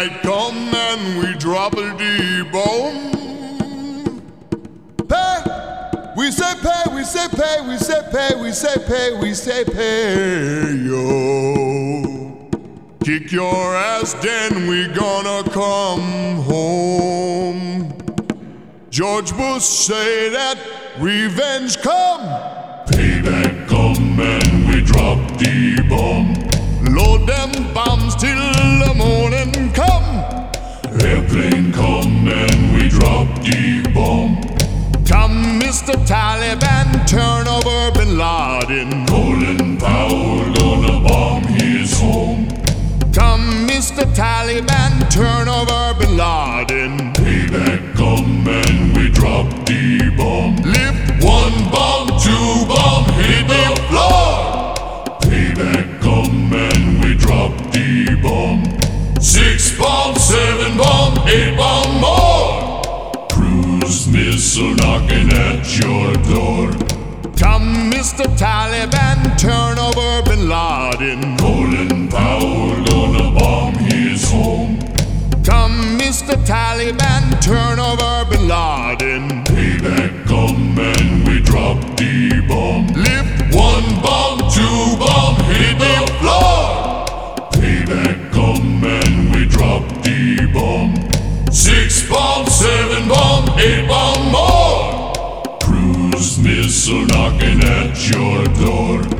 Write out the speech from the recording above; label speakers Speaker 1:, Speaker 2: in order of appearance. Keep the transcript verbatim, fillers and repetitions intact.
Speaker 1: Daylight come and we drop a D-bomb. Pay, we say pay, we say pay, we say pay, we say pay, we say pay, yo. Kick your ass, then we gonna come home. George Bush say that revenge come,
Speaker 2: payback come and we drop the bomb.
Speaker 1: Load them bombs till the morning come.
Speaker 2: Airplane come and we drop the bomb.
Speaker 1: Come, Mister Taliban, turn over Bin Laden.
Speaker 2: Colin Powell gonna bomb his home.
Speaker 1: Come, Mister Taliban, turn over Bin Laden.
Speaker 2: Payback come and we drop the bomb.
Speaker 1: Lift
Speaker 2: one bomb, two bomb, hit the floor. Payback come and we drop the bomb. Six bomb, seven bomb, eight bomb more. Cruise missile knocking at your door.
Speaker 1: Come, Mister Taliban, turn over Bin Laden.
Speaker 2: Colin Powell gonna bomb his home.
Speaker 1: Come, Mister Taliban, turn over Bin Laden.
Speaker 2: Payback come and we drop the bomb.
Speaker 1: Lift
Speaker 2: one bomb, two bomb, hit the floor. Payback come and we drop the bomb. Six bomb, seven bomb, eight bomb more. Cruise missile knocking at your door.